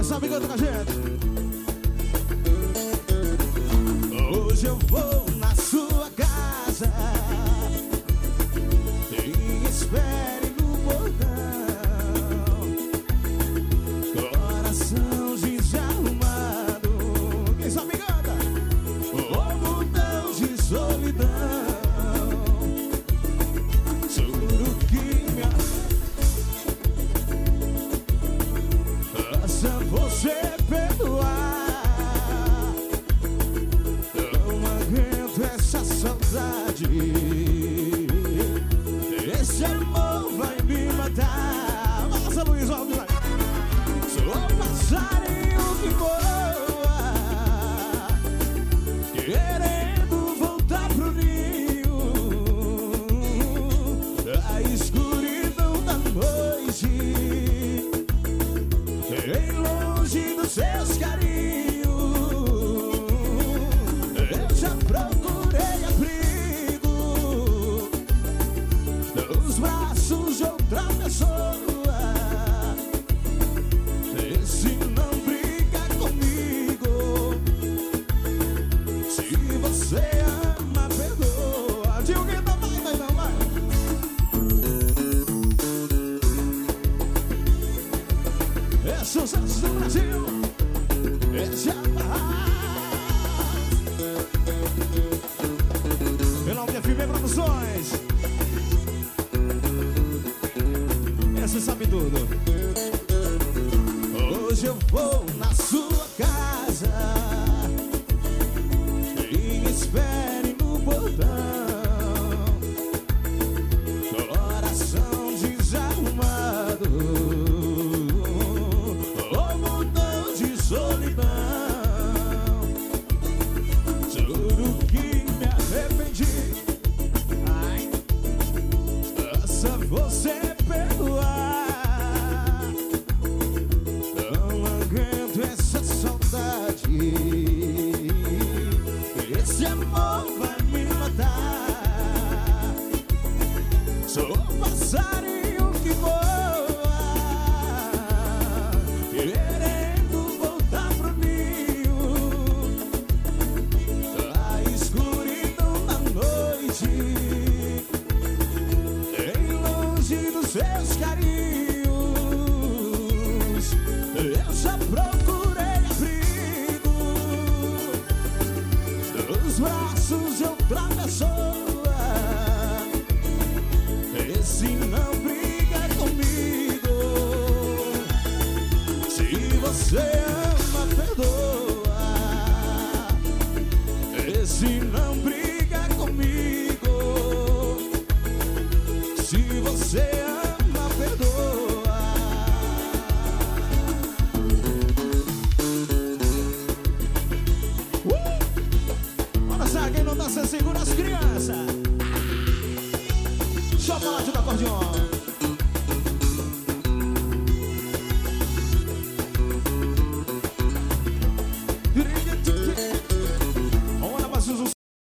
Os amigos com a gente. Hoje eu vou na sua casa e espere no portão. Coração desarrumado. Quem sabe canta? O botão de solidão. Juro que me faça você perdoar. Não aguento essa saudade. Esse amor vai me matar. Nossa, Luiz Alves, vai. Sou passarinho que voa, querendo voltar pro ninho. A escuridão da noite, bem longe dos seus carinhos. Eu já procurei abrigo nos braços de outra pessoa. Esse não briga comigo. Se você ama, perdoa. Tio que não vai, não vai. É sucesso do Brasil. Esse é a paz. Pelo nome de FB Produções. Essa sabe tudo. Hoje eu vou na sua casa e espere no portão. Coração desarrumado, o botão de solidão. Juro que me arrependi. Ai, faça você perdoar. Não aguento essa saudade. Esse amor vai me matar. Sou passarinho que voa, querendo voltar pro ninho. A escuridão da noite, bem longe dos seus carinhos. Eu já procurei abrigo nos braços de outra pessoa. Esse não briga comigo. Se você ama, perdoa. Esse não briga comigo. Se você ama, perdoa. Bora sair, quem não dança segura as crianças. Chocolate do acordeon.